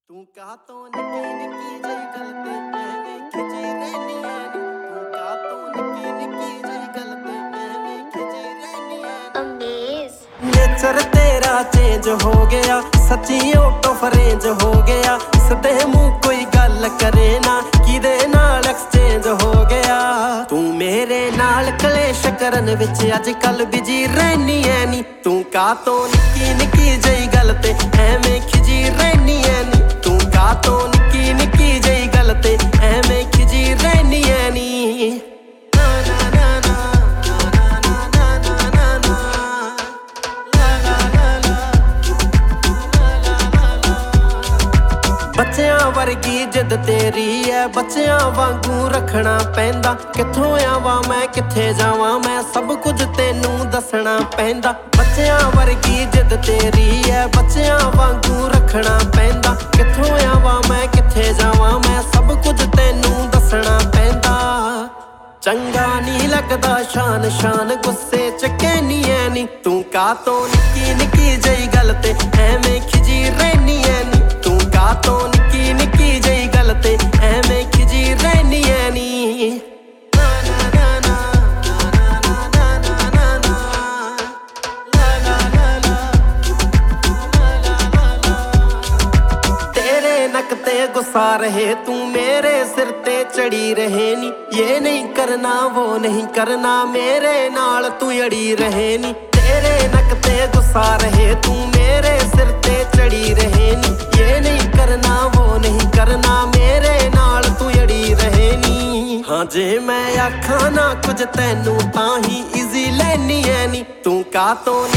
ਤੂੰ ਕਾਤੋਂ ਨਿੱਕੀ ਨਿੱਕੀ ਜਿਹੀ ਗੱਲ ਤੇ ਐਵੇਂ ਖਿਜੀ ਰਹਿਨੀ ਐ ਨੀ ਤੂੰ ਕਾਤੋਂ ਨਿੱਕੀ ਨਿੱਕੀ ਜਿਹੀ ਗੱਲ ਤੇ ਐਵੇਂ ਖਿਜੀ ਰਹਿਨੀ ਐ ਅਮੇਜ਼ ਨੇਚਰ ਤੇਰਾ ਚੇਂਜ ਹੋ ਗਿਆ ਸੱਚੀ ਆਟੋ ਫਰੇਂਜ ਹੋ ਗਿਆ ਸਦੇ ਮੂੰਹ ਕੋਈ ਗੱਲ ਕਰੇ ਨਾ ਕਿਦੇ ਨਾਲ ਐਕਸਚੇਂਜ ਹੋ ਗਿਆ ਤੂੰ ਮੇਰੇ ਨਾਲ ਕਲੇਸ਼ ਕਰਨ ਵਿੱਚ ਅੱਜ ਕੱਲ ਬਿਜੀ ਰਹਿਨੀ ਐ ਨੀ ਤੂੰ ਕਾਤੋਂ ਨਿੱਕੀ ਨਿੱਕੀ ਜਿਹੀ ਗੱਲ ਤੇ ਐਵੇਂ ਖਿਜੀ ਰਹਿਨੀ ਐ ਨੀ ਤੂੰ ਕਾਤੋਂ ਨਿੱਕੀ ਨਿੱਕੀ ਜਿਹੀ ਗੱਲ ਤੇ ਐਵੇਂ ਖਿਜੀ ਰਹਿਨੀ ਐ ਨੀ ਬੱਚਿਆਂ ਵਰਗੀ ਜਿੱਦ ਤੇਰੀ ਐ ਬੱਚਿਆਂ ਵਾਂਗੂ ਰੱਖਣਾ ਪੈਂਦਾ ਕਿੱਥੋਂ ਆਵਾਂ ਮੈਂ ਕਿੱਥੇ ਜਾਵਾਂ ਮੈਂ ਸਭ ਕੁਝ ਤੈਨੂੰ ਦੱਸਣਾ ਪੈਂਦਾ ਬੱਚਿਆਂ ਵਰਗੀ ਜਿੱਦ ਤੇਰੀ ਐ ਬੱਚਿਆਂ ਵਾਂਗੂ ਰੱਖਣਾ ਪੈਂਦਾ ਕਿੱਥੋਂ ਆਵਾਂ ਮੈਂ ਕਿੱਥੇ ਜਾਵਾਂ ਮੈਂ ਸਭ ਕੁਝ ਤੈਨੂੰ ਦੱਸਣਾ ਪੈਂਦਾ ਚੰਗਾ ਨਹੀਂ ਲੱਗਦਾ ਸ਼ਾਨ ਸ਼ਾਨ ਗੁੱਸੇ ਚ ਕਹਿਨੀ ਐ ਨੀ ਤੂੰ ਕਾਤੋਂ ਨਿੱਕੀ ਨਿੱਕੀ ਜਿਹੀ ਗੱਲ ਤੇ ਐਵੇਂ ਖਿਜੀ ਰਹਿਨੀ ਐ ਨੀ ਤੂੰ ਕਾਤੋਂ ਨਿੱਕੀ ਨਿੱਕੀ ਜਿਹੀ ਗੱਲ ਤੇ ਐਵੇਂ ਖਿਜੀ ਰਹਿਨੀ ਐ ਨੀ ਤੇਰੇ ਨੱਕ ਤੇ ਗੁੱਸਾ ਰਹੇ ਤੂੰ ਮੇਰੇ ਸਿਰ ਤੇ ਚੜੀ ਰਹੇ ਨੀ ਇਹ ਨਹੀਂ ਕਰਨਾ ਉਹ ਨਹੀਂ ਕਰਨਾ ਮੇਰੇ ਨਾਲ ਤੂੰ ਅੜੀ ਰਹੇ ਨੀ ਤੇਰੇ ਨੱਕ ਤੇ ਗੁੱਸਾ ਰਹੇ ਤੂੰ ਮੇਰੇ ਸਿਰ ਤੇ ਚੜੀ ਰਹੇ ਨੀ ਇਹ ਨਹੀਂ ਕਰਨਾ ਉਹ ਨਹੀਂ ਕਰਨਾ ਮੇਰੇ ਨਾਲ ਤੂੰ ਅੜੀ ਰਹੇ ਨੀ ਹਾਂ ਜੇ ਮੈਂ ਆਖਾਂ ਨਾ ਕੁਝ ਤੈਨੂੰ ਤਾਂ ਹੀ ਈਜ਼ੀ ਲੈਨੀ ਐ ਨੀ ਤੂੰ ਕਾਤੋਂ